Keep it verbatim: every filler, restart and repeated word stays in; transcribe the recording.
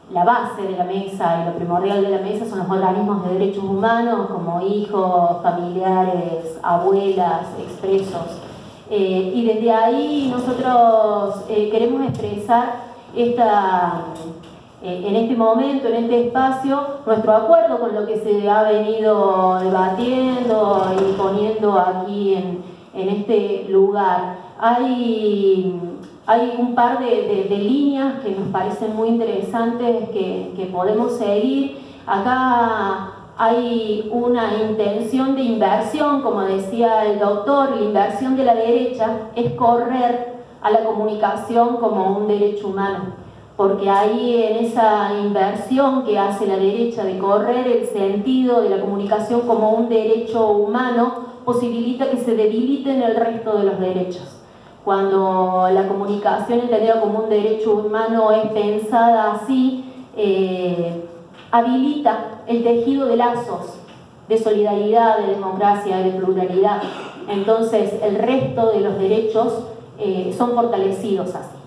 la base de la mesa y lo primordial de la mesa son los organismos de derechos humanos, como hijos, familiares, abuelas, expresos. Eh, y desde ahí nosotros eh, queremos expresar esta, eh, en este momento, en este espacio, nuestro acuerdo con lo que se ha venido debatiendo y poniendo aquí en, en este lugar. Hay, hay un par de, de, de líneas que nos parecen muy interesantes que, que podemos seguir. Acá hay una intención de inversión, como decía el doctor, la inversión de la derecha es correr a la comunicación como un derecho humano, porque ahí en esa inversión que hace la derecha de correr el sentido de la comunicación como un derecho humano, posibilita que se debiliten el resto de los derechos. Cuando la comunicación entendida como un derecho humano es pensada así, eh, habilita el tejido de lazos de solidaridad, de democracia, de pluralidad. Entonces el resto de los derechos eh, son fortalecidos así.